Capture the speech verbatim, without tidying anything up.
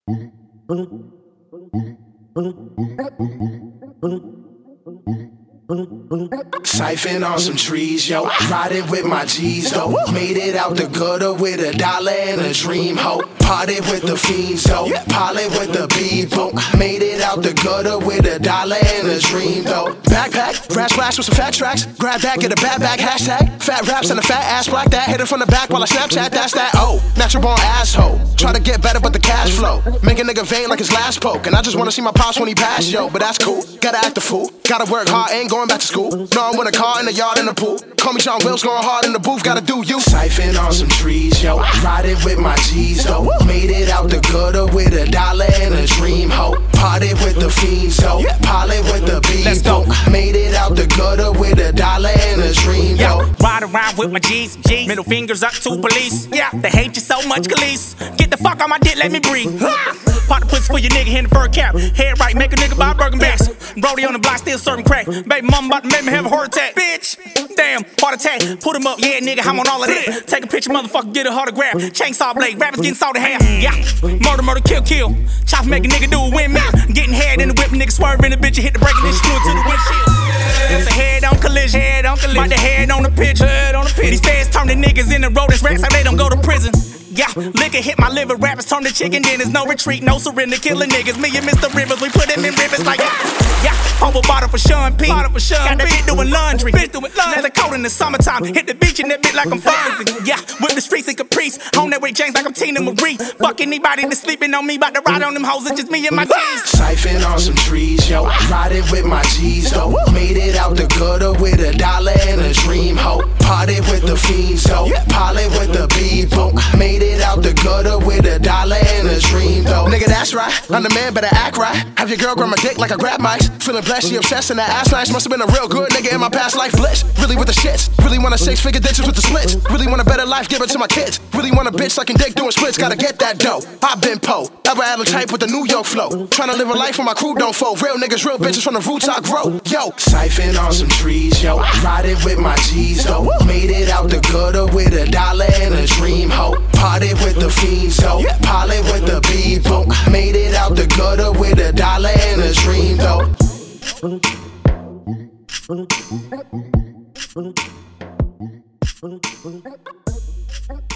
Siphon on some trees, yo. Riding with my G's, though. Made it out the gutter with a dollar and a dream, ho. Parted with the fiends, though. Pilot with the people. Made it out the gutter with a dollar and a dream, though. Backpack, rap splash with some fat tracks. Grab back, get a bad back, hashtag. Fat raps and a fat ass black that. Hit it from the back while I Snapchat, that's that. Oh, natural born asshole. Try to get better, but the cash flow. Make a nigga vain like his last poke. And I just wanna see my pops when he pass, yo. But that's cool. Gotta act the fool. Gotta work hard, ain't going back to school. No, I'm with a car in the yard in the pool. Call me Sean Wills, going hard in the booth. Gotta do you. Siphon on some trees, yo. Riding with my G's, though. Made it out the gutter with a dollar and a dream, ho. Parted with the fiends, though. Pilot with the people. Made it out the gutter with a dollar and a dream, though. Ride around with my G's, G's. Middle fingers up to police. Yeah, they hate you so much, Khalees. Get the fuck on my dick, let me breathe. Pop the pussy for your nigga in the fur cap. Head right, make a nigga buy Birkin bags. Brody on the block still serving crack. Baby mama about to make me have a heart attack. Bitch, damn, heart attack. Put him up, yeah, nigga, I'm on all of that. Take a picture, motherfucker, get a autograph. Chainsaw blade, rappers getting sawed in half. Yeah, murder, murder, kill, kill. Chop, make a nigga do a windmill. Getting head in the whip, nigga swerving the bitch, hit the brake and then screw it to the windshield. It's a head-on collision, head-on collision. Like the head on the pitch, head on the pitch. These feds turn the niggas into rodents, rats, so they don't go to prison. Yeah, liquor hit my liver, rappers turn to chicken dinners. No retreat, no surrender, killing niggas. Me and Mister Rivers, we put him in rivers like yeah. Yeah, over bottle for Sean P. Bottle for Sean Got that bitch doing laundry. Bitch doing laundry. Leather coat in the summertime. Hit the beach in that bitch like I'm Fonzie. Yeah, with the streets and Caprice. On that way James like I'm Tina Marie. Fuck anybody that's sleeping on me. About to ride on them hoes. It's just me and my G's. Siphon on some trees, yo. Riding with my G's, though. Made it out the gutter with a dollar and a dream, ho. Parted with the fiends, though. Pilot with the people. Made it out the gutter with a dollar and a dream, though. Nigga, that's right. I'm the man, better act right. Have your girl grab my dick like I grab mice. Feeling blessed, she obsessed in that ass slash. Must've been a real good nigga in my past life. Bliss, really with the shits. Really want a six figure ditches with the splits. Really want a better life, give it to my kids. Really want a bitch like a dick doing splits. Gotta get that dough. I've been po. Ever Adam type with the New York flow. Tryna live a life where my crew don't fold. Real niggas, real bitches from the roots I grow. Yo, siphon on some trees, yo. Riding with my G's, though. Made it out the gutter with a dollar and a dream, ho. Parted with the fiends, though. Pilot with the people. Made it out the gutter with a dollar and a dream, though. Thank you.